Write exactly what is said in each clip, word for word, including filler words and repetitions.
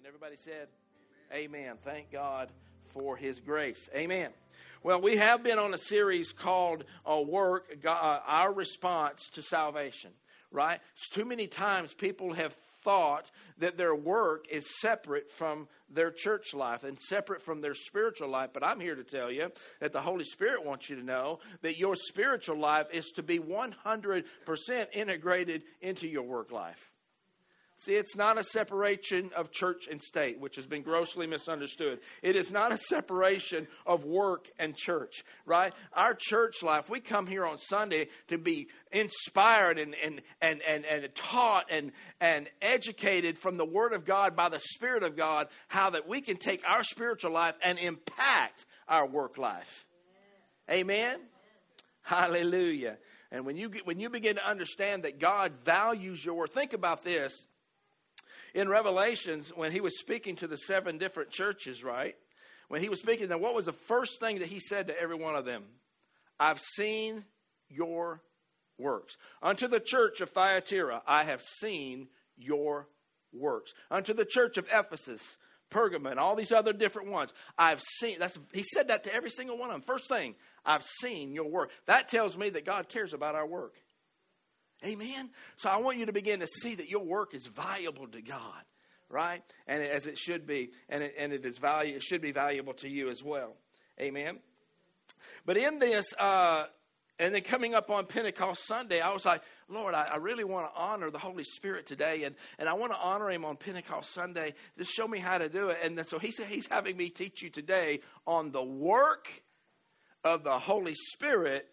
And everybody said, amen. Thank God for his grace. Amen. Well, we have been on a series called uh, Work, uh, Our Response to Salvation, right? Too many times people have thought that their work is separate from their church life and separate from their spiritual life. But I'm here to tell you that the Holy Spirit wants you to know that your spiritual life is to be one hundred percent integrated into your work life. See, it's not a separation of church and state, which has been grossly misunderstood. It is not a separation of work and church, right? Our church life, we come here on Sunday to be inspired and and and and, and taught and, and educated from the Word of God by the Spirit of God, how that we can take our spiritual life and impact our work life. Amen? Hallelujah. And when you get, when you begin to understand that God values your work, think about this. In Revelations, when he was speaking to the seven different churches, right? When he was speaking to them, what was the first thing that he said to every one of them? I've seen your works. Unto the church of Thyatira, I have seen your works. Unto the church of Ephesus, Pergamon, all these other different ones, I've seen. That's he said that to every single one of them. First thing, I've seen your work. That tells me that God cares about our work. Amen. So I want you to begin to see that your work is valuable to God, right? And as it should be, and it, and it is value. It should be valuable to you as well. Amen. But in this, uh, and then coming up on Pentecost Sunday, I was like, Lord, I, I really want to honor the Holy Spirit today, and and I want to honor Him on Pentecost Sunday. Just show me how to do it. And then, so He said He's having me teach you today on the work of the Holy Spirit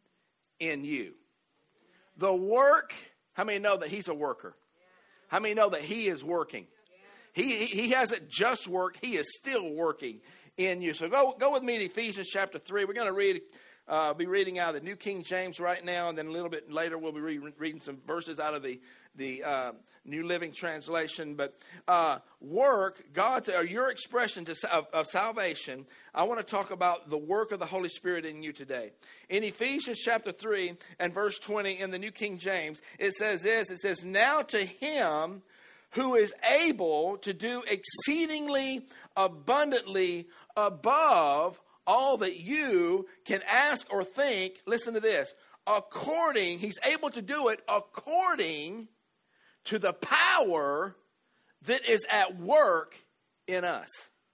in you. The work, how many know that He's a worker? How many know that He is working? He, he he hasn't just worked, He is still working in you. So go go with me to Ephesians chapter three. We're going to read, uh, be reading out of the New King James right now, and then a little bit later we'll be re- reading some verses out of the the uh, New Living Translation. But uh, work, God's or your expression to, of, of salvation. I want to talk about the work of the Holy Spirit in you today. In Ephesians chapter three and verse twenty in the New King James, it says this. It says, now to Him who is able to do exceedingly abundantly above all that you can ask or think. Listen to this. According, He's able to do it according to the power that is at work in us.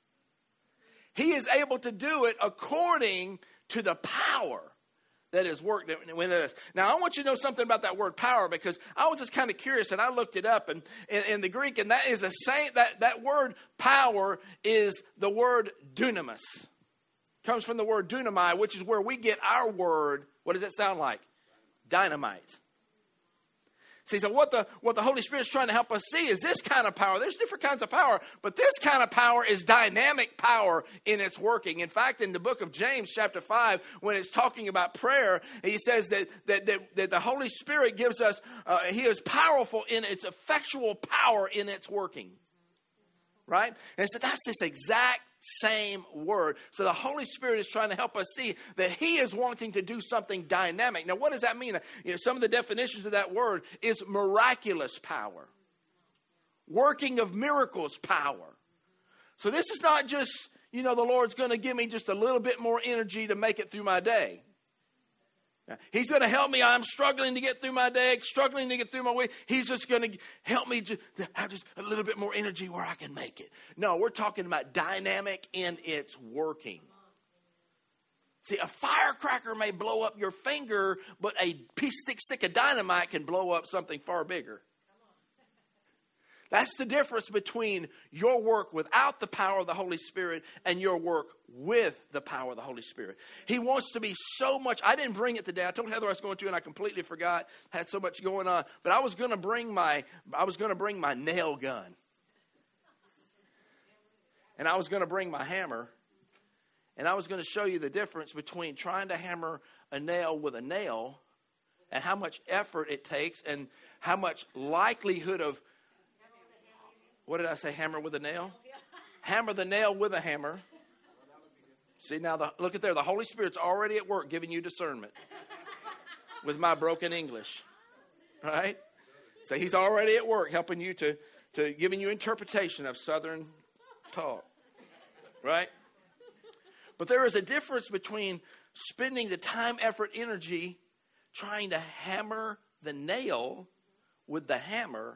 He is able to do it according to the power that is worked within us. Now, I want you to know something about that word power, because I was just kind of curious, and I looked it up in, in, in the Greek, and that is the same, that, that word power is the word dunamis. Comes from the word dunamai, which is where we get our word. What does it sound like? Dynamite. See, so what the what the Holy Spirit's trying to help us see is this kind of power. There's different kinds of power, but this kind of power is dynamic power in its working. In fact, in the book of James, chapter five, when it's talking about prayer, he says that that that, that the Holy Spirit gives us, uh, He is powerful in its effectual power in its working. Right? And so that's this exact same word. So the Holy Spirit is trying to help us see that He is wanting to do something dynamic. Now, what does that mean? You know, some of the definitions of that word is miraculous power, working of miracles power. So this is not just, you know, the Lord's going to give me just a little bit more energy to make it through my day. He's going to help me. I'm struggling to get through my day, struggling to get through my week. He's just going to help me to have just a little bit more energy where I can make it. No, we're talking about dynamic in its working. See, a firecracker may blow up your finger, but a piece stick stick of dynamite can blow up something far bigger. That's the difference between your work without the power of the Holy Spirit and your work with the power of the Holy Spirit. He wants to be so much. I didn't bring it today. I told Heather I was going to, and I completely forgot. Had so much going on. But I was going to bring my. I was going to bring my nail gun, and I was going to bring my hammer, and I was going to show you the difference between trying to hammer a nail with a nail, and how much effort it takes, and how much likelihood of. What did I say? Hammer with a nail? Hammer the nail with a hammer. See, now, the, look at there. The Holy Spirit's already at work giving you discernment with my broken English. Right? So He's already at work helping you to, to giving you interpretation of Southern talk, right? But there is a difference between spending the time, effort, energy trying to hammer the nail with the hammer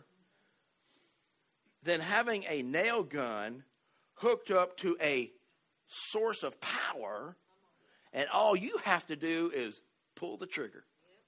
than having a nail gun hooked up to a source of power, and all you have to do is pull the trigger.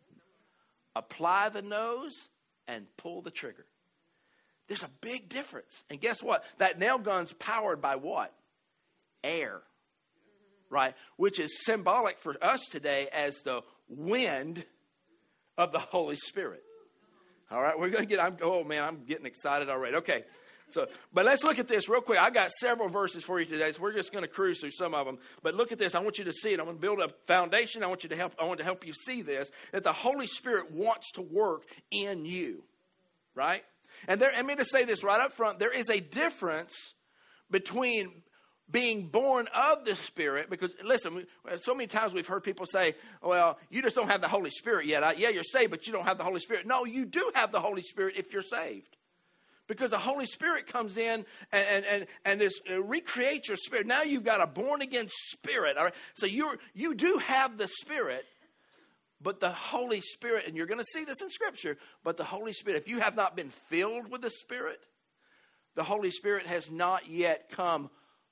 Apply the nose and pull the trigger. There's a big difference. And guess what? That nail gun's powered by what? Air. Right? Which is symbolic for us today as the wind of the Holy Spirit. All right, we're going to get, I'm, oh man, I'm getting excited already. Okay, so, but let's look at this real quick. I got several verses for you today, so we're just going to cruise through some of them. But look at this. I want you to see it. I'm going to build a foundation. I want you to help, I want to help you see this, that the Holy Spirit wants to work in you. Right? And there, I mean to say this right up front, there is a difference between being born of the Spirit, because listen, so many times we've heard people say, well, you just don't have the Holy Spirit yet. I, yeah, you're saved, but you don't have the Holy Spirit. No, you do have the Holy Spirit if you're saved. Because the Holy Spirit comes in and and and, and this uh, recreates your spirit. Now you've got a born again spirit. All right? So you you do have the Spirit, but the Holy Spirit, and you're going to see this in Scripture, but the Holy Spirit, if you have not been filled with the Spirit, the Holy Spirit has not yet come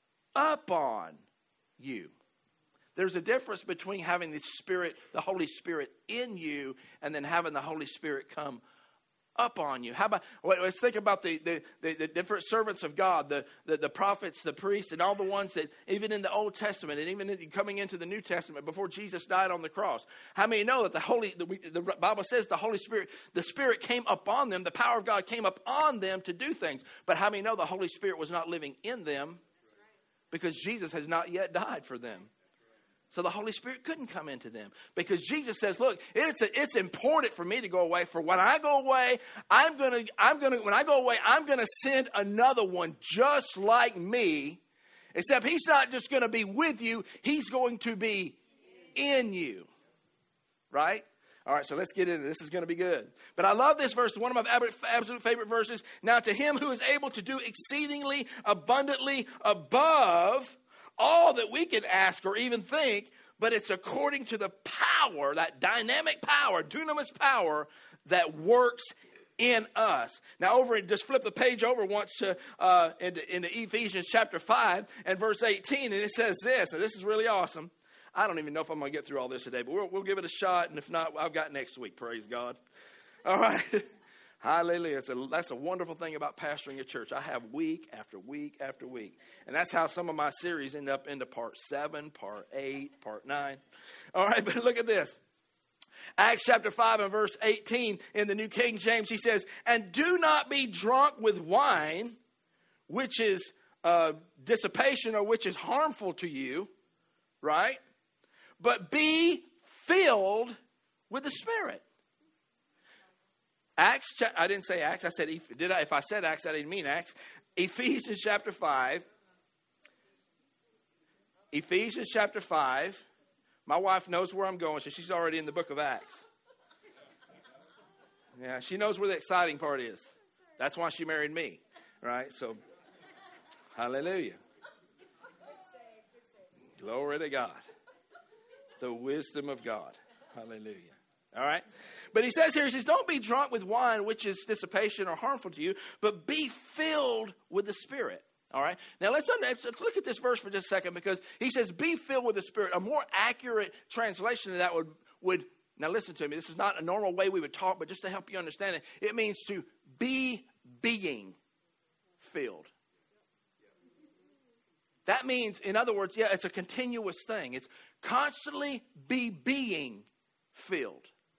upon you. There's a difference between having the Spirit, the Holy Spirit in you, and then having the Holy Spirit come upon you. How about, well, let's think about the, the, the, the different servants of God, the, the, the prophets, the priests, and all the ones that, even in the Old Testament, and even in, coming into the New Testament, before Jesus died on the cross. How many know that the Holy, the, the Bible says the Holy Spirit, the Spirit came upon them, the power of God came upon them to do things. But how many know the Holy Spirit was not living in them? Because Jesus has not yet died for them. So the Holy Spirit couldn't come into them. Because Jesus says, look, it's a, it's important for me to go away. For when I go away, I'm going to, I'm going to, when I go away, I'm going to send another one just like me. Except he's not just going to be with you. He's going to be in you. Right? All right, so let's get into this. This is going to be good. But I love this verse, one of my absolute favorite verses. Now to him who is able to do exceedingly abundantly above all that we can ask or even think, but it's according to the power, that dynamic power, dunamis power, that works in us. Now over, just flip the page over once to uh, into, into Ephesians chapter five and verse eighteen, and it says this, and this is really awesome. I don't even know if I'm going to get through all this today, but we'll, we'll give it a shot. And if not, I've got next week. Praise God. All right. Hallelujah. It's a, that's a wonderful thing about pastoring a church. I have week after week after week. And that's how some of my series end up into part seven, part eight, part nine. All right. But look at this. Acts chapter five and verse eighteen in the New King James, he says, and do not be drunk with wine, which is uh, dissipation or which is harmful to you. Right? But be filled with the Spirit. Acts, I didn't say Acts. I said, did I? If I said Acts, I didn't mean Acts. Ephesians chapter five. Ephesians chapter five. My wife knows where I'm going, so she's already in the book of Acts. Yeah, she knows where the exciting part is. That's why she married me. Right? So, hallelujah. Glory to God. The wisdom of God. Hallelujah. All right. But he says here, he says, don't be drunk with wine, which is dissipation or harmful to you, but be filled with the Spirit. All right. Now let's, let's look at this verse for just a second, because he says, be filled with the Spirit. A more accurate translation of that would, would, now listen to me. This is not a normal way we would talk, but just to help you understand it, it means to be being filled. That means, in other words, yeah, it's a continuous thing. It's constantly be being filled.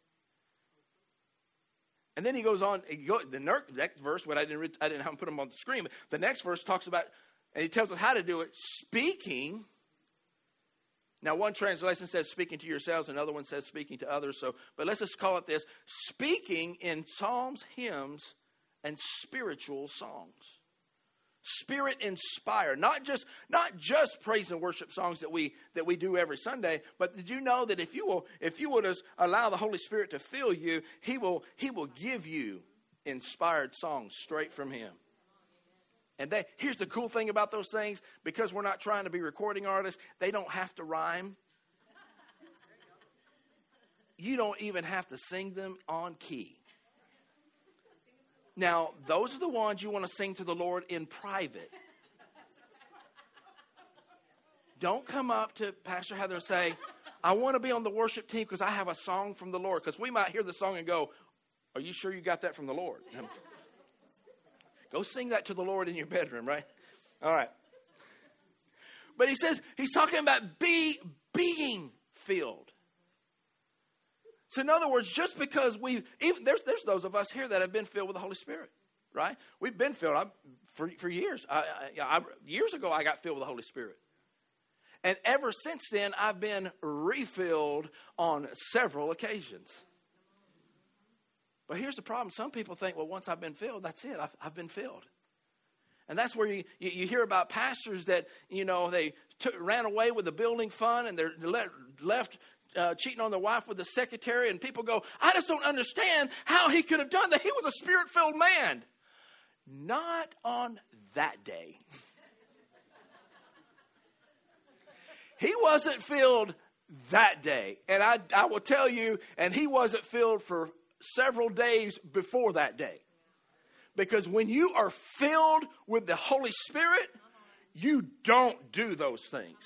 And then he goes on, he go, the next verse, what I didn't, I didn't have him put them on the screen, but the next verse talks about, and he tells us how to do it, speaking. Now, one translation says speaking to yourselves, another one says speaking to others. So, but let's just call it this, speaking in psalms, hymns, and spiritual songs. Spirit inspired, not just not just praise and worship songs that we that we do every Sunday, but did you know that if you will if you will just allow the Holy Spirit to fill you, he will he will give you inspired songs straight from him. And they, here's the cool thing about those things, because we're not trying to be recording artists, they don't have to rhyme. You don't even have to sing them on key. Now, those are the ones you want to sing to the Lord in private. Don't come up to Pastor Heather and say, I want to be on the worship team because I have a song from the Lord. Because we might hear the song and go, are you sure you got that from the Lord? Go sing that to the Lord in your bedroom, right? All right. But he says, he's talking about be being filled. So in other words, just because we've, even there's, there's those of us here that have been filled with the Holy Spirit, right? We've been filled I, for, for years. I, I, I, years ago, I got filled with the Holy Spirit. And ever since then, I've been refilled on several occasions. But here's the problem. Some people think, well, once I've been filled, that's it. I've, I've been filled. And that's where you, you, you hear about pastors that, you know, they took, ran away with the building fund and they're le- left uh, cheating on their wife with the secretary. And people go, I just don't understand how he could have done that. He was a spirit-filled man. Not on that day. He wasn't filled that day. And I, I will tell you, and he wasn't filled for several days before that day. Because when you are filled with the Holy Spirit, you don't do those things.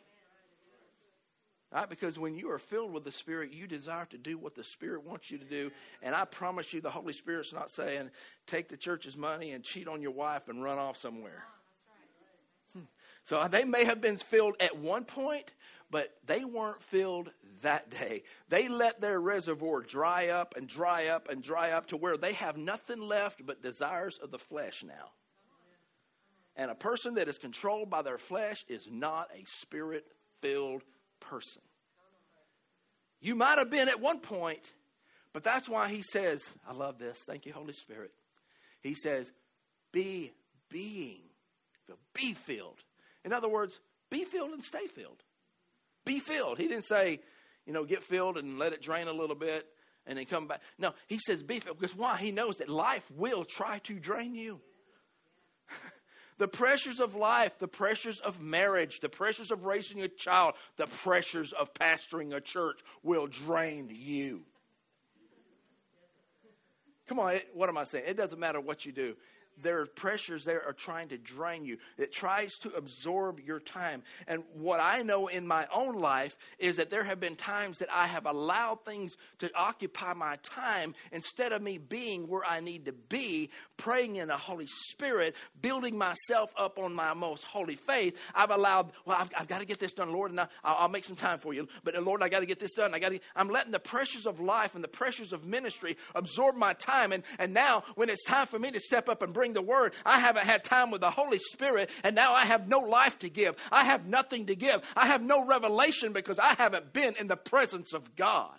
Right? Because when you are filled with the Spirit, you desire to do what the Spirit wants you to do. And I promise you, the Holy Spirit's not saying, take the church's money and cheat on your wife and run off somewhere. Hmm. So they may have been filled at one point, but they weren't filled that day. They let their reservoir dry up and dry up and dry up to where they have nothing left but desires of the flesh now. And a person that is controlled by their flesh is not a spirit-filled person. You might have been at one point, but that's why he says, I love this. Thank you, Holy Spirit. He says, be being filled. Be filled. In other words, be filled and stay filled. Be filled. He didn't say, you know, get filled and let it drain a little bit and then come back. No, he says be filled. Because why? He knows that life will try to drain you. The pressures of life, the pressures of marriage, the pressures of raising a child, the pressures of pastoring a church will drain you. Come on, it, what am I saying? It doesn't matter what you do. There are pressures there are trying to drain you. It tries to absorb your time. And what I know in my own life is that there have been times that I have allowed things to occupy my time instead of me being where I need to be, praying in the Holy Spirit, building myself up on my most holy faith. I've allowed, well, I've, I've got to get this done, Lord, and I'll, I'll make some time for you. But Lord, I got to get this done. I got to. I'm letting the pressures of life and the pressures of ministry absorb my time. And, and now when it's time for me to step up and bring the word, I haven't had time with the Holy Spirit, and now I have no life to give. I have nothing to give. I have no revelation because I haven't been in the presence of God.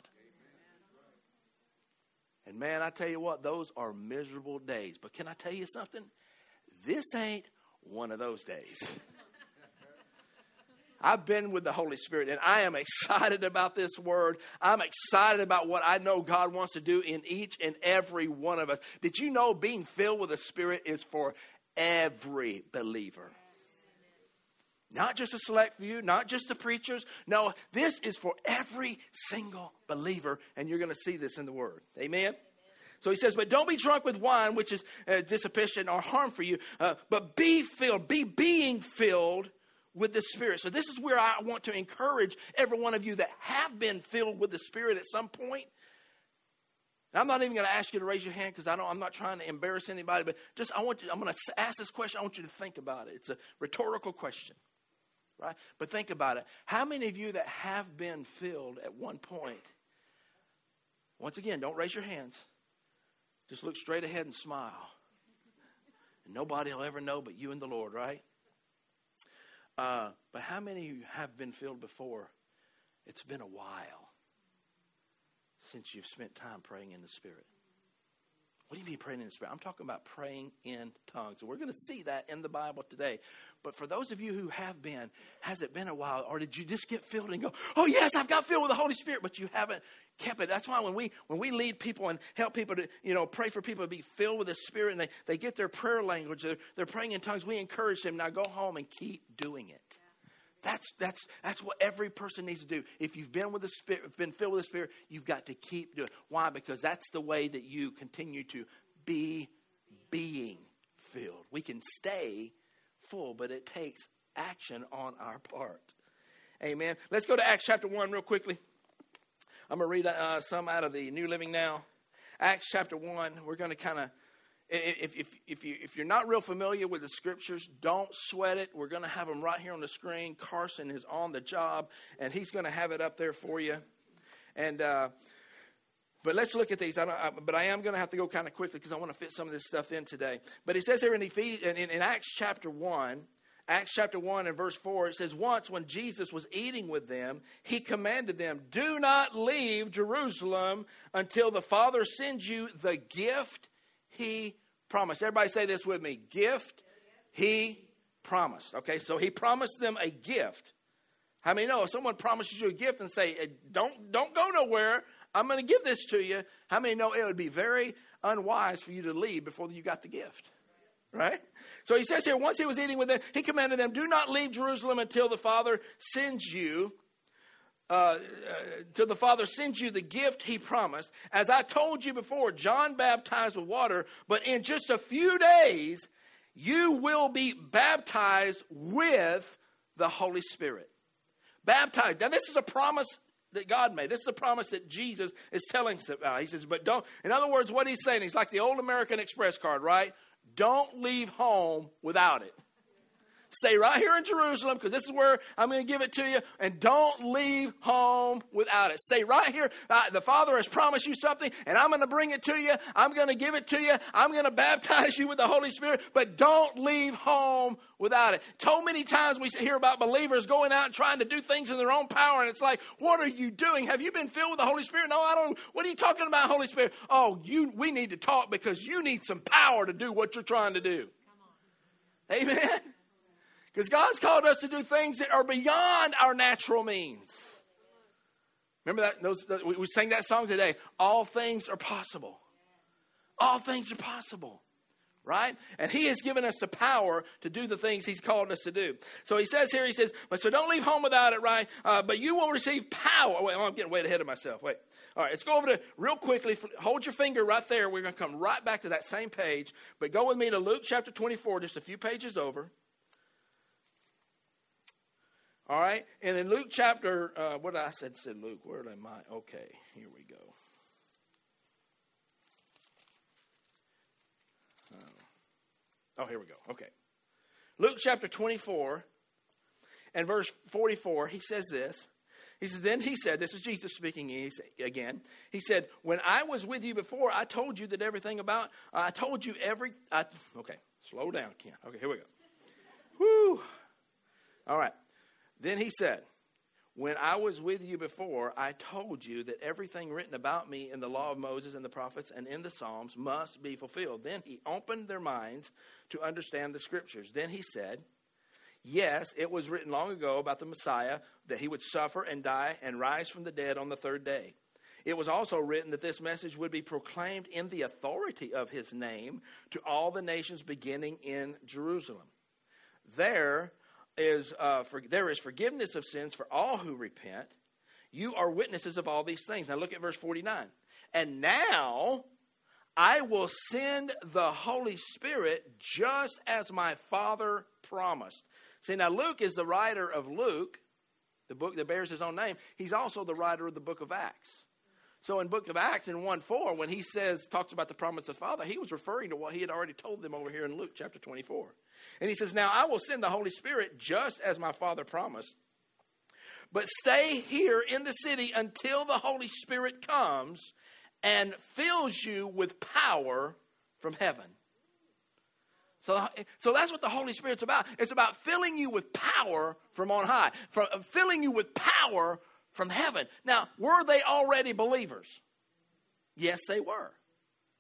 And man, I tell you what, those are miserable days. But can I tell you something? This ain't one of those days. I've been with the Holy Spirit, and I am excited about this word. I'm excited about what I know God wants to do in each and every one of us. Did you know being filled with the Spirit is for every believer? Not just a select few, not just the preachers. No, this is for every single believer, and you're going to see this in the Word. Amen? So he says, but don't be drunk with wine, which is uh, dissipation or harm for you, uh, but be filled, be being filled with the Spirit. So this is where I want to encourage every one of you that have been filled with the Spirit at some point. And I'm not even going to ask you to raise your hand because I don't. I'm not trying to embarrass anybody. But just I want you. I'm going to ask this question. I want you to think about it. It's a rhetorical question, right? But think about it. How many of you that have been filled at one point? Once again, don't raise your hands. Just look straight ahead and smile. And nobody will ever know but you and the Lord, right? Uh, but how many of you have been filled before? It's been a while since you've spent time praying in the Spirit. What do you mean praying in the Spirit? I'm talking about praying in tongues. And we're going to see that in the Bible today. But for those of you who have been, has it been a while? Or did you just get filled and go, oh, yes, I've got filled with the Holy Spirit, but you haven't kept it? That's why when we when we lead people and help people to, you know, pray for people to be filled with the Spirit and they, they get their prayer language, they're, they're praying in tongues, we encourage them, now go home and keep doing it. That's that's that's what every person needs to do. If you've been with the Spirit, been filled with the Spirit, you've got to keep doing it. Why? Because that's the way that you continue to be being filled. We can stay full, but it takes action on our part. Amen. Let's go to Acts chapter one real quickly. I'm going to read uh, some out of the New Living Now. Acts chapter one. We're going to kind of, if if if you if you're not real familiar with the scriptures, don't sweat it. We're going to have them right here on the screen. Carson is on the job, and he's going to have it up there for you. And uh, but let's look at these. I don't, I, but I am going to have to go kind of quickly because I want to fit some of this stuff in today. But it says here in, Ephes- in, in Acts chapter one, Acts chapter one and verse four, it says, once when Jesus was eating with them, he commanded them, do not leave Jerusalem until the Father sends you the gift he promised. Everybody say this with me. Gift he promised. Okay, so he promised them a gift. How many know if someone promises you a gift and say, don't, don't go nowhere, I'm going to give this to you. How many know it would be very unwise for you to leave before you got the gift? Right? So he says here, once he was eating with them, he commanded them, do not leave Jerusalem until the Father sends you, uh, uh, till the Father sends you the gift he promised. As I told you before, John baptized with water, but in just a few days, you will be baptized with the Holy Spirit. Baptized. Now this is a promise that God made. This is a promise that Jesus is telling us about. He says, but don't, in other words, what he's saying, he's like the old American Express card, right? Don't leave home without it. Stay right here in Jerusalem because this is where I'm going to give it to you. And don't leave home without it. Stay right here. Uh, the Father has promised you something and I'm going to bring it to you. I'm going to give it to you. I'm going to baptize you with the Holy Spirit. But don't leave home without it. So many times we hear about believers going out and trying to do things in their own power. And it's like, what are you doing? Have you been filled with the Holy Spirit? No, I don't. What are you talking about, Holy Spirit? Oh, you. we need to talk because you need some power to do what you're trying to do. Amen. Because God's called us to do things that are beyond our natural means. Remember that? Those, we, we sang that song today. All things are possible. All things are possible. Right? And he has given us the power to do the things he's called us to do. So he says here, he says, but so don't leave home without it, right? Uh, but you will receive power. Wait, I'm getting way ahead of myself. Wait. All right, let's go over to real quickly. Hold your finger right there. We're going to come right back to that same page. But go with me to Luke chapter twenty-four, just a few pages over. All right, and in Luke chapter, uh, what did I said? Said Luke. Where am I? Okay, here we go. Oh, here we go. Okay, Luke chapter twenty-four, and verse forty-four. He says this. He says, then he said, this is Jesus speaking again. He said, when I was with you before, I told you that everything about. Uh, I told you every. I, okay, slow down, Ken. Okay, here we go. Woo. All right. Then he said, when I was with you before, I told you that everything written about me in the law of Moses and the prophets and in the Psalms must be fulfilled. Then he opened their minds to understand the scriptures. Then he said, yes, it was written long ago about the Messiah, that he would suffer and die and rise from the dead on the third day. It was also written that this message would be proclaimed in the authority of his name to all the nations beginning in Jerusalem. There is uh, for, there is forgiveness of sins for all who repent. You are witnesses of all these things. Now look at verse forty-nine. And now I will send the Holy Spirit just as my Father promised. See, now Luke is the writer of Luke, the book that bears his own name. He's also the writer of the book of Acts. So in book of Acts in one four, when he says, talks about the promise of the Father, he was referring to what he had already told them over here in Luke chapter twenty-four. And he says, now I will send the Holy Spirit just as my Father promised. But stay here in the city until the Holy Spirit comes and fills you with power from heaven. So, so that's what the Holy Spirit's about. It's about filling you with power from on high. From, filling you with power from heaven. Now, were they already believers? Yes, they were.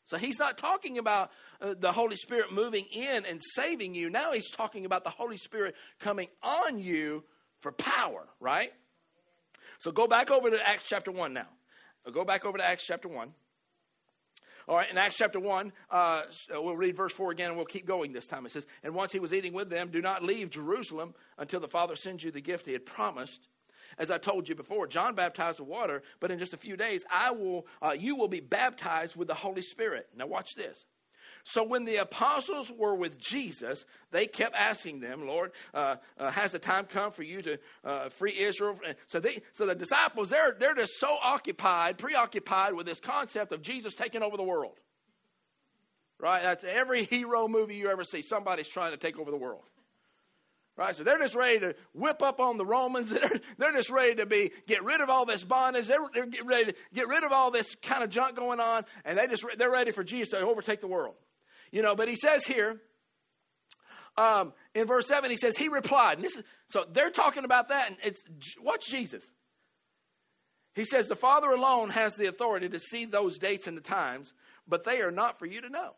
So he's not talking about uh, the Holy Spirit moving in and saving you. Now he's talking about the Holy Spirit coming on you for power, right? So go back over to Acts chapter one now. Go back over to Acts chapter one. All right, in Acts chapter one, uh, we'll read verse four again, and we'll keep going this time. It says, and once he was eating with them, do not leave Jerusalem until the Father sends you the gift he had promised. As I told you before, John baptized with water, but in just a few days, I will, uh, you will be baptized with the Holy Spirit. Now watch this. So when the apostles were with Jesus, they kept asking them, Lord, uh, uh, has the time come for you to uh, free Israel? So they, so the disciples, they're, they're just so occupied, preoccupied with this concept of Jesus taking over the world. Right? That's every hero movie you ever see. Somebody's trying to take over the world. Right, so they're just ready to whip up on the Romans. They're, they're just ready to be get rid of all this bondage. They're, they're get ready to get rid of all this kind of junk going on, and they just they're ready for Jesus to overtake the world. You know, but he says here um, in verse seven, he says he replied. And this is, so they're talking about that, and it's what's Jesus? He says the Father alone has the authority to see those dates and the times, but they are not for you to know.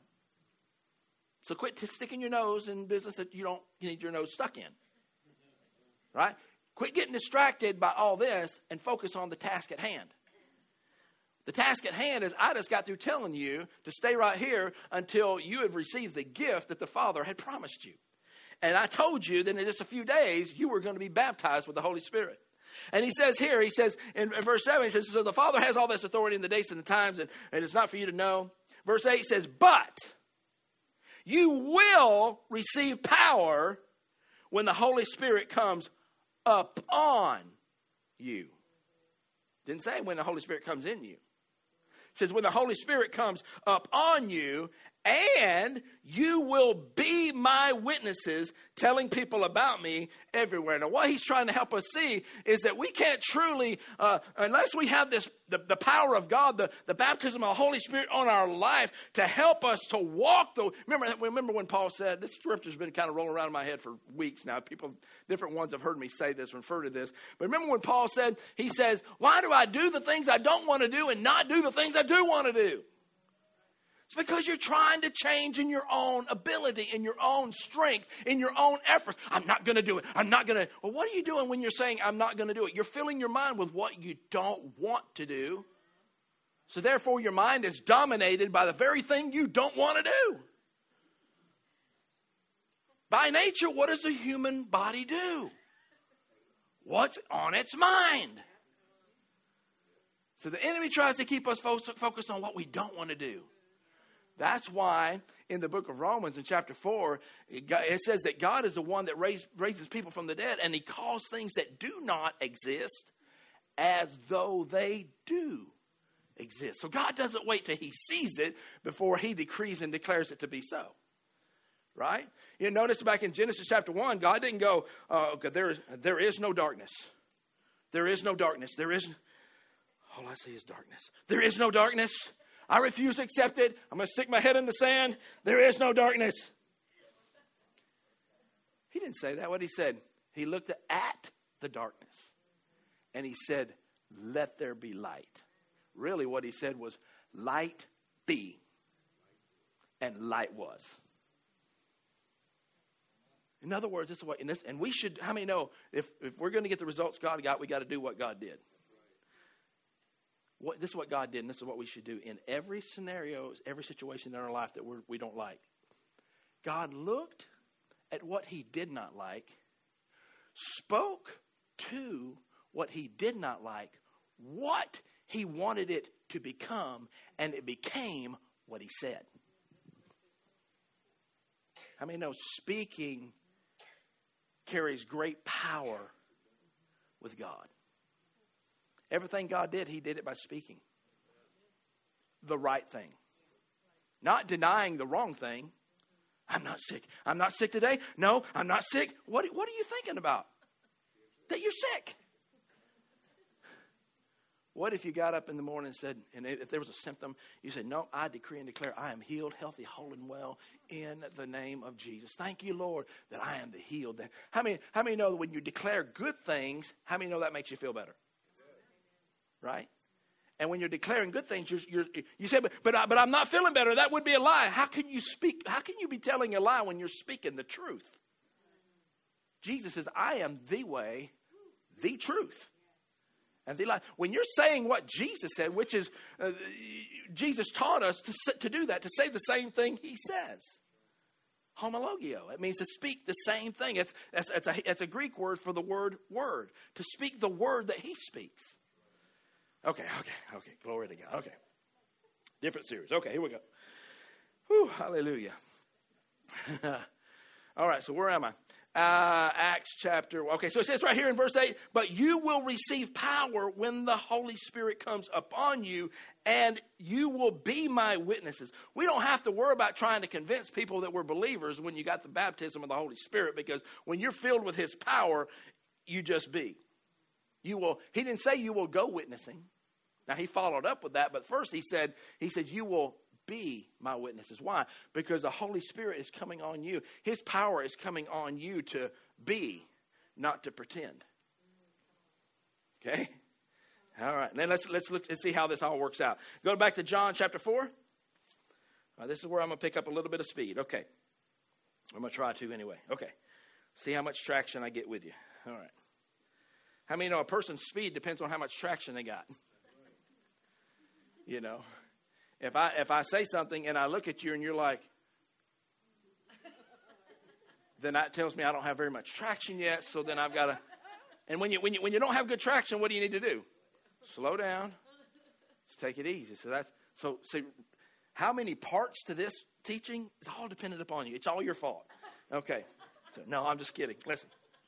So quit t- sticking your nose in business that you don't you need your nose stuck in. Right? Quit getting distracted by all this and focus on the task at hand. The task at hand is I just got through telling you to stay right here until you have received the gift that the Father had promised you. And I told you that in just a few days you were going to be baptized with the Holy Spirit. And he says here, he says in, in verse seven, he says, so the Father has all this authority in the dates and the times, and, and it's not for you to know. Verse eight says, but you will receive power when the Holy Spirit comes upon you. Didn't say when the Holy Spirit comes in you. It says when the Holy Spirit comes upon you, and you will be my witnesses, telling people about me everywhere. Now, what he's trying to help us see is that we can't truly, uh, unless we have this, the, the power of God, the, the baptism of the Holy Spirit on our life to help us to walk the. Remember, remember when Paul said, this scripture's been kind of rolling around in my head for weeks now. People, different ones have heard me say this, refer to this. But remember when Paul said, he says, why do I do the things I don't want to do and not do the things I do want to do? It's because you're trying to change in your own ability, in your own strength, in your own efforts. I'm not going to do it. I'm not going to. Well, what are you doing when you're saying I'm not going to do it? You're filling your mind with what you don't want to do. So therefore, your mind is dominated by the very thing you don't want to do. By nature, what does the human body do? What's on its mind? So the enemy tries to keep us fo- focused on what we don't want to do. That's why in the book of Romans in chapter four, it, it says that God is the one that raise, raises people from the dead, and he calls things that do not exist as though they do exist. So God doesn't wait till he sees it before he decrees and declares it to be so. Right? You notice back in Genesis chapter one, God didn't go, uh, okay, there, there is no darkness. There is no darkness. There is, all I see is darkness. There is no darkness. I refuse to accept it. I'm going to stick my head in the sand. There is no darkness. He didn't say that. What he said, he looked at the darkness and he said, let there be light. Really what he said was, light be. And light was. In other words, this is what, and, this, and we should, how many know, if, if we're going to get the results God got, we got to do what God did. What, this is what God did, and this is what we should do in every scenario, every situation in our life that we're, we don't like. God looked at what he did not like, spoke to what he did not like, what he wanted it to become, and it became what he said. How many know speaking carries great power with God? Everything God did, he did it by speaking the right thing. Not denying the wrong thing. I'm not sick. I'm not sick today. No, I'm not sick. What, what are you thinking about? That you're sick. What if you got up in the morning and said, and if there was a symptom, you said, no, I decree and declare I am healed, healthy, whole, and well in the name of Jesus. Thank you, Lord, that I am the healed. How many, how many know that when you declare good things, how many know that makes you feel better? Right? And when you're declaring good things, you're, you're, you say, but, but, I, but I'm not feeling better. That would be a lie. How can you speak? How can you be telling a lie when you're speaking the truth? Jesus says, I am the way, the truth, and the life. When you're saying what Jesus said, which is, uh, Jesus taught us to, to do that, to say the same thing he says. Homologio. It means to speak the same thing. It's, it's, it's, a, it's a Greek word for the word word. To speak the word that he speaks. Okay, okay, okay. Glory to God. Okay. Different series. Okay, here we go. Whew, hallelujah. All right, so where am I? Uh, Acts chapter. Okay, so it says right here in verse eight, but you will receive power when the Holy Spirit comes upon you, and you will be my witnesses. We don't have to worry about trying to convince people that we're believers when you got the baptism of the Holy Spirit, because when you're filled with his power, you just be. You will. He didn't say you will go witnessing. Now he followed up with that, but first he said, he said you will be my witnesses. Why? Because the Holy Spirit is coming on you. His power is coming on you to be, not to pretend. Okay? All right. Then let's let's look and see how this all works out. Go back to John chapter four. Uh, this is where I'm going to pick up a little bit of speed. Okay. I'm going to try to anyway. Okay. See how much traction I get with you. All right. How many know a person's speed depends on how much traction they got? You know. If I if I say something and I look at you and you're like, then that tells me I don't have very much traction yet. So then I've got to. And when you when you when you don't have good traction, what do you need to do? Slow down. Just take it easy. So that's so. See, how many parts to this teaching is all dependent upon you. It's all your fault. Okay. So, no, I'm just kidding. Listen.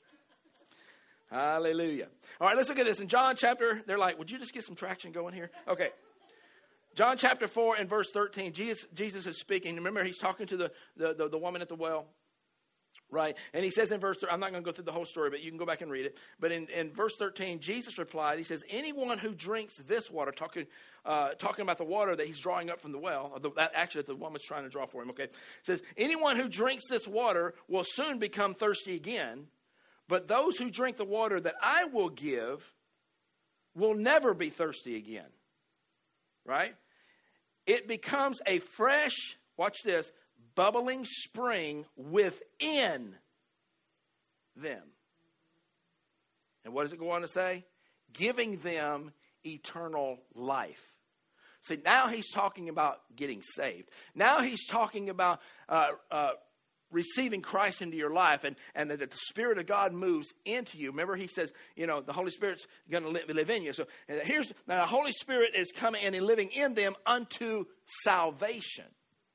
Hallelujah. All right, let's look at this in John chapter. They're like, would you just get some traction going here? Okay. John chapter four and verse thirteen, Jesus, Jesus is speaking. Remember, he's talking to the, the, the, the woman at the well, right? And he says in verse, I'm not going to go through the whole story, but you can go back and read it. But in, in verse thirteen, Jesus replied, he says, anyone who drinks this water, talking uh, talking about the water that he's drawing up from the well, or the, that actually that the woman's trying to draw for him, okay? Says, anyone who drinks this water will soon become thirsty again, but those who drink the water that I will give will never be thirsty again, right? It becomes a fresh, watch this, bubbling spring within them. And what does it go on to say? Giving them eternal life. See, now he's talking about getting saved. Now he's talking about uh, uh, receiving Christ into your life, and, and that the Spirit of God moves into you. Remember, he says, you know, the Holy Spirit's going to live, live in you. So and here's, now the Holy Spirit is coming in and living in them unto salvation.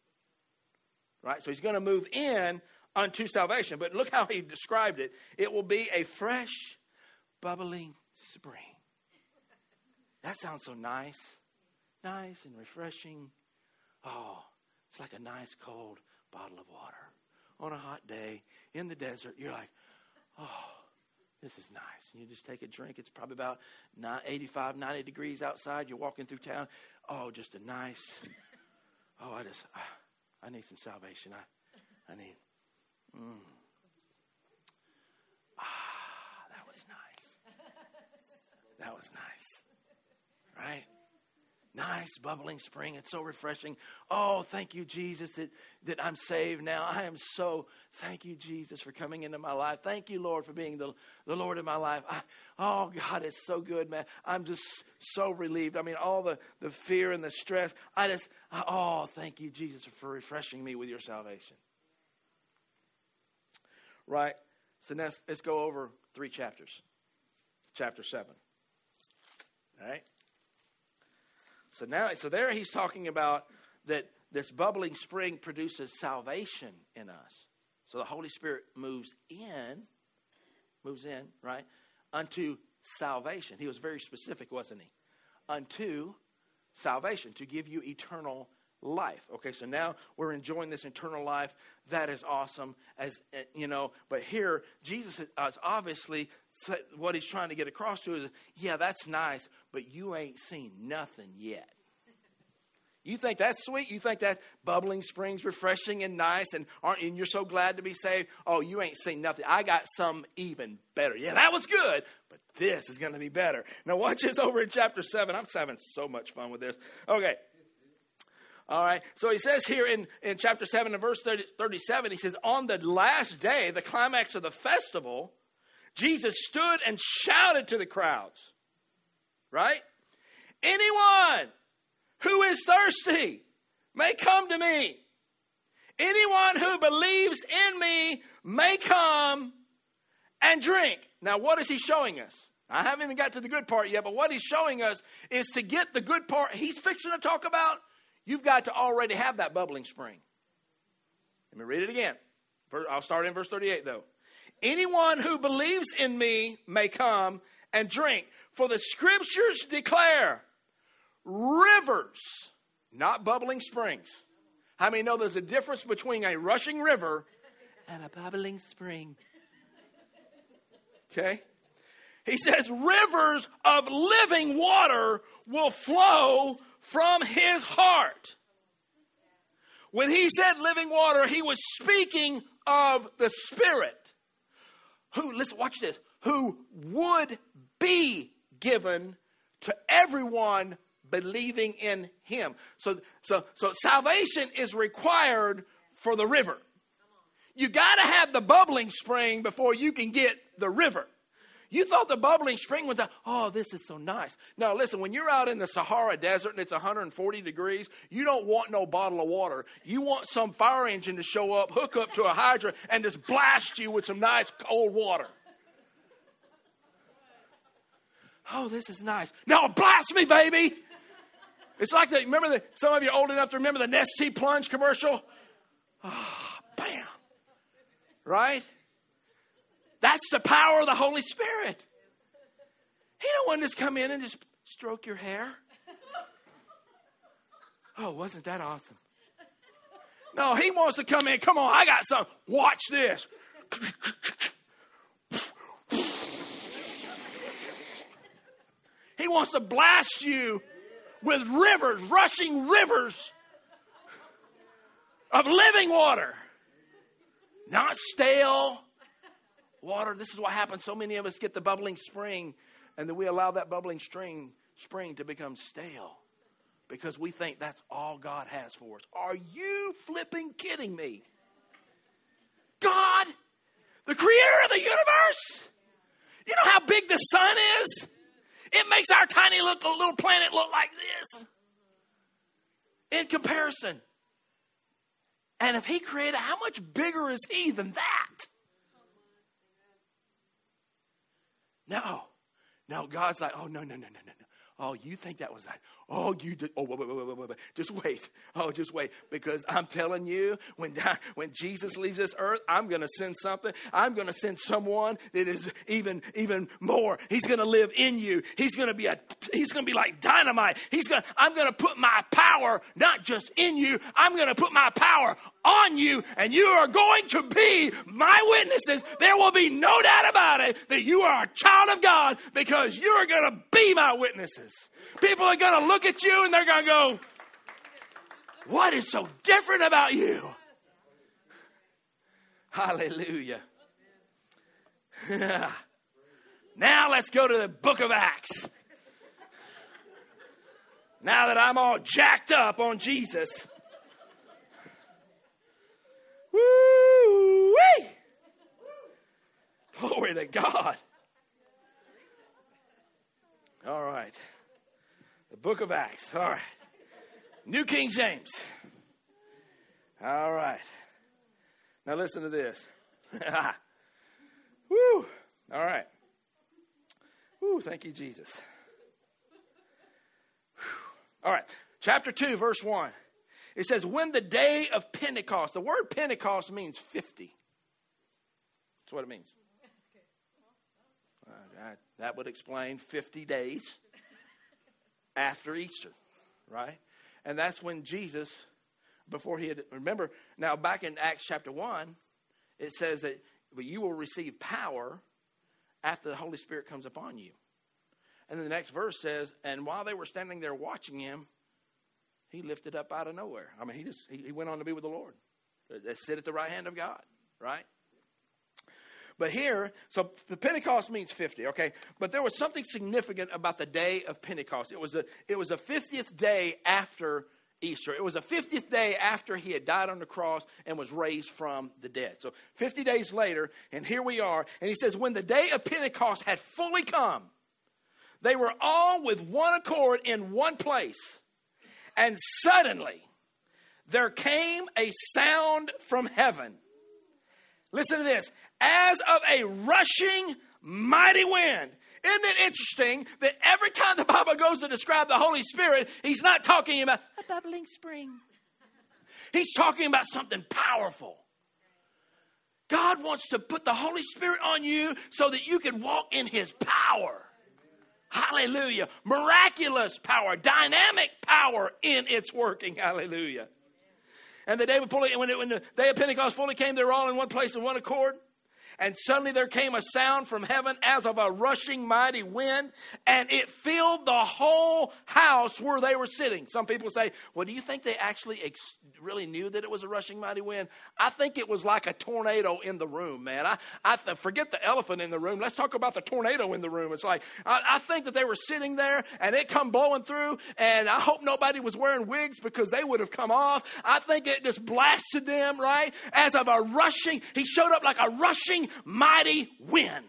Right? So he's going to move in unto salvation. But look how he described it. It will be a fresh, bubbling spring. That sounds so nice. Nice and refreshing. Oh, it's like a nice cold bottle of water. On a hot day in the desert, you're like, oh, this is nice. And you just take a drink. It's probably about eighty-five, ninety degrees outside. You're walking through town. Oh, just a nice, oh, I just, I need some salvation. I, I need, mm. ah, that was nice. That was nice. Right? Nice bubbling spring. It's so refreshing. Oh, thank you, Jesus, that, that I'm saved now. I am so, thank you, Jesus, for coming into my life. Thank you, Lord, for being the, the Lord of my life. I, oh, God, it's so good, man. I'm just so relieved. I mean, all the, the fear and the stress. I just, I, oh, thank you, Jesus, for refreshing me with your salvation. Right? So now let's, let's go over three chapters. Chapter seven. All right? So now, so there he's talking about that this bubbling spring produces salvation in us. So the Holy Spirit moves in, moves in, right, unto salvation. He was very specific, wasn't he? Unto salvation, to give you eternal life. Okay, so now we're enjoying this eternal life. That is awesome, as you know. But here, Jesus is obviously, what he's trying to get across to is, yeah, that's nice, but you ain't seen nothing yet. You think that's sweet? You think that bubbling springs refreshing and nice, and aren't and you're so glad to be saved? Oh, you ain't seen nothing. I got some even better. Yeah, that was good, but this is going to be better. Now watch this over in chapter seven. I'm having so much fun with this. Okay. All right. So he says here in, in chapter seven and verse thirty, thirty-seven, he says, on the last day, the climax of the festival, Jesus stood and shouted to the crowds. Right? Anyone who is thirsty may come to me. Anyone who believes in me may come and drink. Now, what is he showing us? I haven't even got to the good part yet, but what he's showing us is to get the good part he's fixing to talk about, you've got to already have that bubbling spring. Let me read it again. I'll start in verse thirty-eight, though. Anyone who believes in me may come and drink. For the scriptures declare rivers, not bubbling springs. How many know there's a difference between a rushing river and a bubbling spring? Okay? He says rivers of living water will flow from his heart. When he said living water, he was speaking of the Spirit. Who, listen, watch this, who would be given to everyone believing in him. So, so, so salvation is required for the river. You got to have the bubbling spring before you can get the river. You thought the bubbling spring was, a, oh, this is so nice. No, listen, when you're out in the Sahara Desert and it's one hundred forty degrees, you don't want no bottle of water. You want some fire engine to show up, hook up to a hydrant, and just blast you with some nice cold water. Oh, this is nice. Now blast me, baby. It's like the, remember the, some of you are old enough to remember the Nestea plunge commercial? Oh, bam. Right? That's the power of the Holy Spirit. He don't want to just come in and just stroke your hair. Oh, wasn't that awesome? No, he wants to come in. Come on, I got something. Watch this. He wants to blast you with rivers, rushing rivers of living water. Not stale water. This is what happens. So many of us get the bubbling spring, and then we allow that bubbling spring, spring to become stale because we think that's all God has for us. Are you flipping kidding me? God, the creator of the universe, you know how big the sun is? It makes our tiny little, little planet look like this in comparison. And if he created, how much bigger is he than that? No. No, God's like, oh, no, no, no, no, no, no. Oh, you think that was that? Oh, you did. Oh, wait, wait, wait, wait, wait, wait. Just wait. Oh, just wait. Because I'm telling you, when, when Jesus leaves this earth, I'm going to send something. I'm going to send someone that is even, even more. He's going to live in you. He's going to be a, he's going to be like dynamite. He's going to, I'm going to put my power, not just in you. I'm going to put my power on you, and you are going to be my witnesses. There will be no doubt about it that you are a child of God because you're going to be my witnesses. People are going to look at you and they're going to go, what is so different about you? Hallelujah. Now let's go to the book of Acts. Now that I'm all jacked up on Jesus. Woo-wee! Glory to God. All right. The book of Acts. All right. New King James. All right. Now listen to this. Woo. All right. Woo. Thank you, Jesus. Whew. All right. Chapter two, verse one. It says, when the day of Pentecost. The word Pentecost means fifty. That's what it means. Uh, that would explain fifty days after Easter, right? And that's when Jesus, before he had, remember, now back in Acts chapter one, it says that but you will receive power after the Holy Spirit comes upon you. And then the next verse says, and while they were standing there watching him, he lifted up out of nowhere. I mean, he just he, he went on to be with the Lord. They sit at the right hand of God, right? But here, so the Pentecost means fifty, okay? But there was something significant about the day of Pentecost. It was a, it was a fiftieth day after Easter. It was the fiftieth day after he had died on the cross and was raised from the dead. So fifty days later, and here we are. And he says, when the day of Pentecost had fully come, they were all with one accord in one place. And suddenly, there came a sound from heaven. Listen to this. As of a rushing mighty wind. Isn't it interesting that every time the Bible goes to describe the Holy Spirit, he's not talking about a bubbling spring. He's talking about something powerful. God wants to put the Holy Spirit on you so that you can walk in his power. Hallelujah. Miraculous power, dynamic power in its working. Hallelujah. And the day of fully, when, it, when the day of Pentecost fully came, they were all in one place in one accord. And suddenly there came a sound from heaven as of a rushing mighty wind, and it filled the whole house where they were sitting. Some people say, well, do you think they actually ex- really knew that it was a rushing mighty wind? I think it was like a tornado in the room, man. I, I th- forget the elephant in the room. Let's talk about the tornado in the room. It's like, I, I think that they were sitting there, and it come blowing through, and I hope nobody was wearing wigs because they would have come off. I think it just blasted them, right? As of a rushing, he showed up like a rushing mighty wind.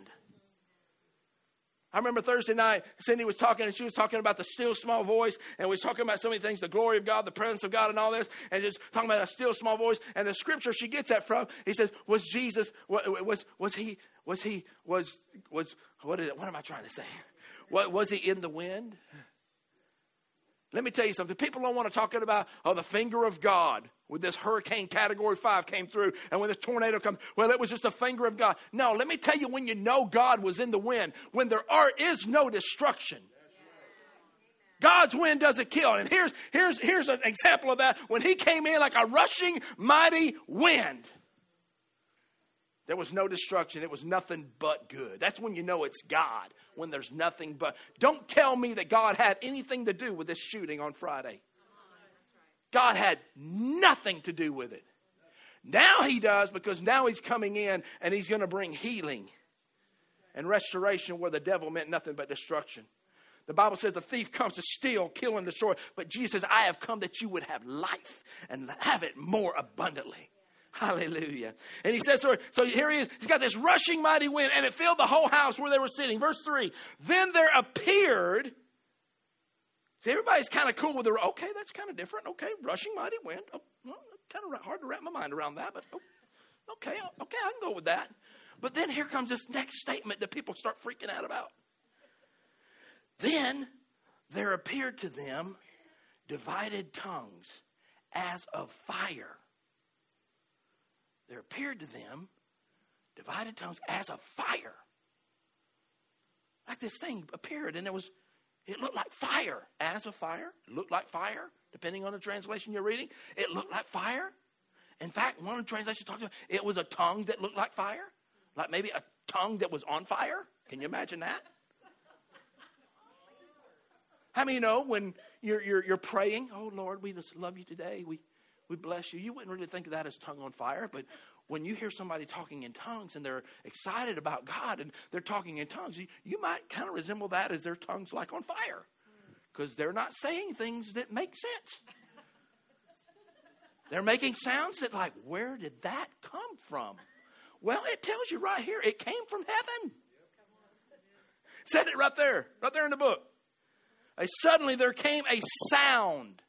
I remember Thursday night, Cindy was talking, and she was talking about the still small voice, and we was talking about so many things, the glory of God, the presence of God, and all this, and just talking about a still small voice. And the scripture she gets that from, he says, was Jesus, was was he, was he, was, was, what is it, what am I trying to say? What, was he in the wind? Let me tell you something. People don't want to talk about, oh, the finger of God. When this hurricane category five came through and when this tornado comes, well, it was just a finger of God. No, let me tell you when you know God was in the wind, when there are, is no destruction. God's wind doesn't kill. And here's, here's, here's an example of that. When he came in like a rushing mighty wind, there was no destruction. It was nothing but good. That's when you know it's God, when there's nothing but. Don't tell me that God had anything to do with this shooting on Friday. God had nothing to do with it. Now he does, because now he's coming in and he's going to bring healing and restoration where the devil meant nothing but destruction. The Bible says the thief comes to steal, kill, and destroy. But Jesus says, I have come that you would have life and have it more abundantly. Hallelujah. And he says, so, so here he is. He's got this rushing mighty wind, and it filled the whole house where they were sitting. Verse three. Then there appeared. See, everybody's kind of cool with the, okay, that's kind of different. Okay, rushing mighty wind. Oh, well, kind of hard to wrap my mind around that, but oh, okay, okay, I can go with that. But then here comes this next statement that people start freaking out about. Then there appeared to them divided tongues as of fire. There appeared to them divided tongues as of fire. Like this thing appeared, and it was, it looked like fire. As of fire. It looked like fire, depending on the translation you're reading. It looked like fire. In fact, one of the translations talked about it was a tongue that looked like fire. Like maybe a tongue that was on fire. Can you imagine that? How many know when you're, you're, you're praying, oh, Lord, we just love you today. We, we bless you. You wouldn't really think of that as tongue on fire, but when you hear somebody talking in tongues and they're excited about God and they're talking in tongues, you, you might kind of resemble that as their tongues like on fire, because they're not saying things that make sense. They're making sounds that like, where did that come from? Well, it tells you right here. It came from heaven. Said it right there, right there in the book. A, suddenly there came a sound.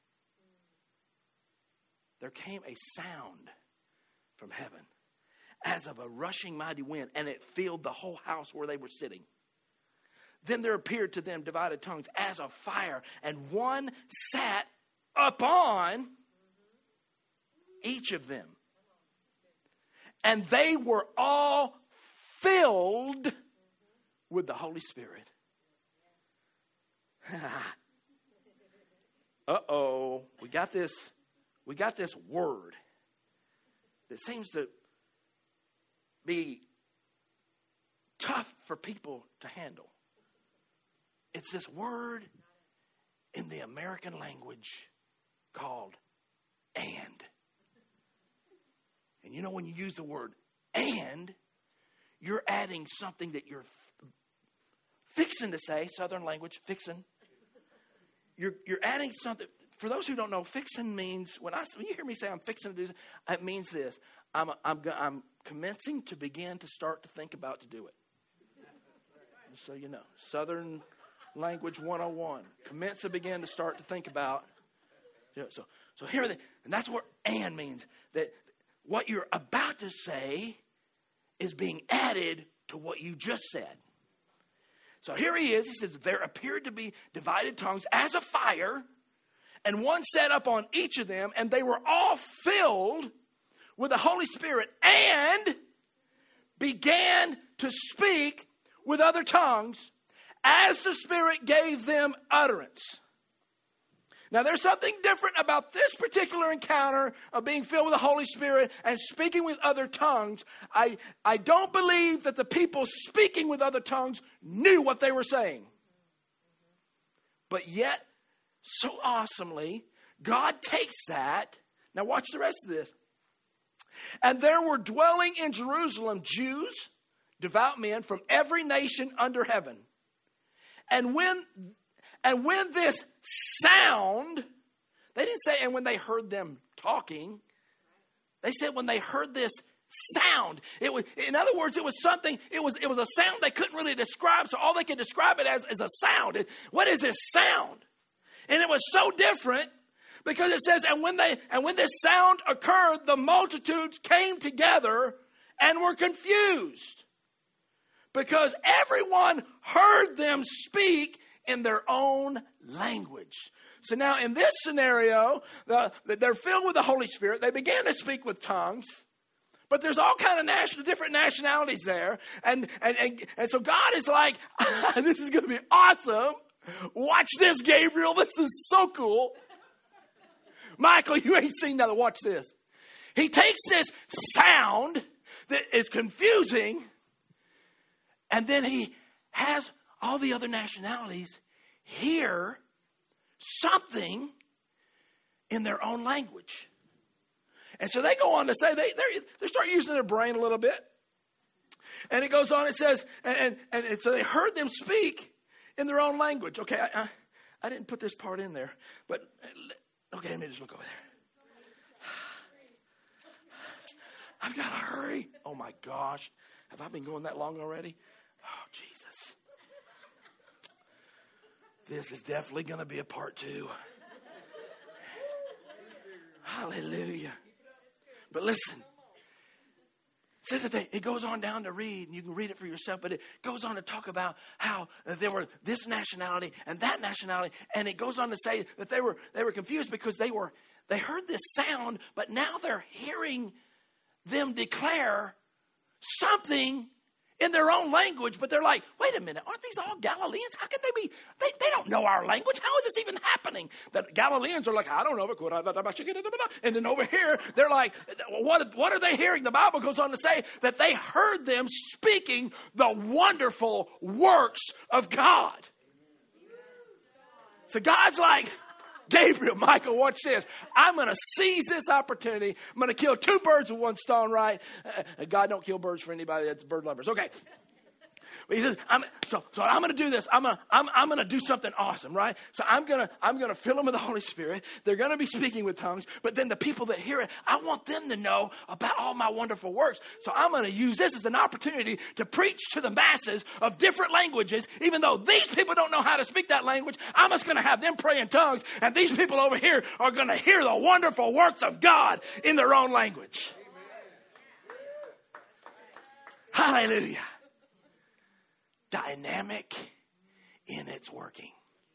There came a sound from heaven as of a rushing mighty wind, and it filled the whole house where they were sitting. Then there appeared to them divided tongues as of fire, and one sat upon each of them. And they were all filled with the Holy Spirit. Uh-oh. We got this, we got this word that seems to be tough for people to handle. It's this word in the American language called and. And you know, when you use the word and, you're adding something that you're fixing to say, Southern language, fixing. You're, you're adding something. For those who don't know, fixing means, when I when you hear me say I'm fixing to do something, it means this. I'm, I'm, I'm commencing to begin to start to think about to do it. So you know, Southern language one oh one. Commence to begin to start to think about. You know, so, so here, the, and that's what and means. That what you're about to say is being added to what you just said. So here he is. He says, there appeared to be divided tongues as a fire, and one set up on each of them, and they were all filled with the Holy Spirit and began to speak with other tongues as the Spirit gave them utterance. Now, there's something different about this particular encounter of being filled with the Holy Spirit and speaking with other tongues. I, I don't believe that the people speaking with other tongues knew what they were saying. But yet, so awesomely, God takes that. Now, watch the rest of this. And there were dwelling in Jerusalem Jews, devout men from every nation under heaven. And when... And when this sound, they didn't say, and when they heard them talking, they said when they heard this sound. It was, in other words, it was something, it was, it was a sound they couldn't really describe, so all they could describe it as is a sound. What is this sound? And it was so different because it says, and when they and when this sound occurred, the multitudes came together and were confused because everyone heard them speak in their own language. So now in this scenario, the, they're filled with the Holy Spirit. They began to speak with tongues. But there's all kind of national, different nationalities there. And, and, and, and so God is like, this is going to be awesome. Watch this, Gabriel. This is so cool. Michael, you ain't seen nothing. Watch this. He takes this sound that is confusing, and then he has all the other nationalities hear something in their own language. And so they go on to say, they they start using their brain a little bit. And it goes on, it says, and, and, and so they heard them speak in their own language. Okay, I, I, I didn't put this part in there, but okay, let me just look over there. I've got to hurry. Oh my gosh. Have I been going that long already? Oh, Jesus. This is definitely going to be a part two. Hallelujah. But listen. It says that they, it goes on down to read, and you can read it for yourself, but it goes on to talk about how there were this nationality and that nationality, and it goes on to say that they were they were confused because they were they heard this sound, but now they're hearing them declare something in their own language, but they're like, wait a minute, aren't these all Galileans? How can they be? They, they don't know our language. How is this even happening? The Galileans are like, I don't know. And then over here, they're like, what, what are they hearing? The Bible goes on to say that they heard them speaking the wonderful works of God. So God's like, Gabriel, Michael, watch this. I'm going to seize this opportunity. I'm going to kill two birds with one stone, right? Uh, God don't kill birds for anybody that's bird lovers. Okay. But he says, I'm, so, so I'm going to do this. I'm going to, I'm, I'm going to do something awesome, right? So I'm going to, I'm going to fill them with the Holy Spirit. They're going to be speaking with tongues. But then the people that hear it, I want them to know about all my wonderful works. So I'm going to use this as an opportunity to preach to the masses of different languages. Even though these people don't know how to speak that language, I'm just going to have them pray in tongues. And these people over here are going to hear the wonderful works of God in their own language. Hallelujah. Dynamic in its working.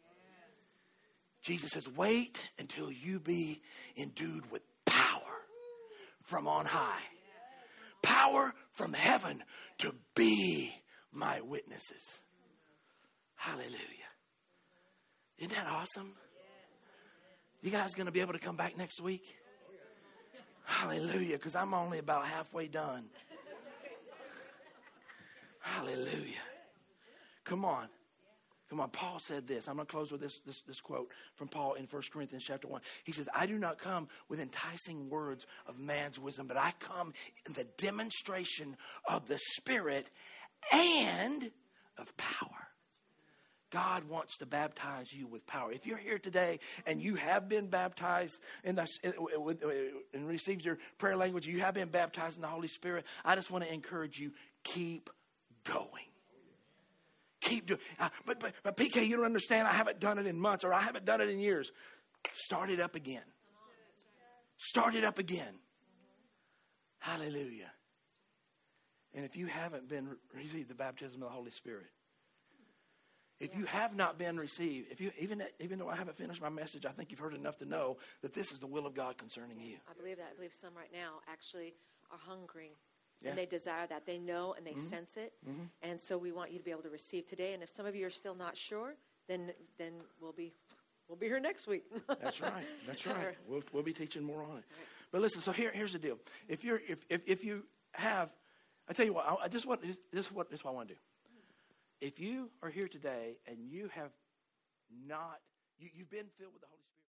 Jesus says, wait until you be endued with power from on high. Power from heaven to be my witnesses. Hallelujah. Isn't that awesome? You guys going to be able to come back next week? Hallelujah, because I'm only about halfway done. Hallelujah. Come on. Come on, Paul said this. I'm going to close with this, this, this quote from Paul in First Corinthians chapter one. He says, I do not come with enticing words of man's wisdom, but I come in the demonstration of the Spirit and of power. God wants to baptize you with power. If you're here today and you have been baptized in the, and received your prayer language, you have been baptized in the Holy Spirit, I just want to encourage you, keep going. Keep doing uh, but, but, but P K, you don't understand. I haven't done it in months or I haven't done it in years. Start it up again. Start it up again. Hallelujah. And if you haven't been received the baptism of the Holy Spirit, if you have not been received, if you even even though I haven't finished my message, I think you've heard enough to know that this is the will of God concerning you. I believe that. I believe some right now actually are hungering. Yeah. And they desire that. They know and they Mm-hmm. sense it. Mm-hmm. And so we want you to be able to receive today. And if some of you are still not sure, then then we'll be we'll be here next week. That's right. That's right. We'll we'll be teaching more on it. Right. But listen, so here here's the deal. If you're if if, if you have, I tell you what, I, this is what this is what this is what I want to do. If you are here today and you have not, you, you've been filled with the Holy Spirit.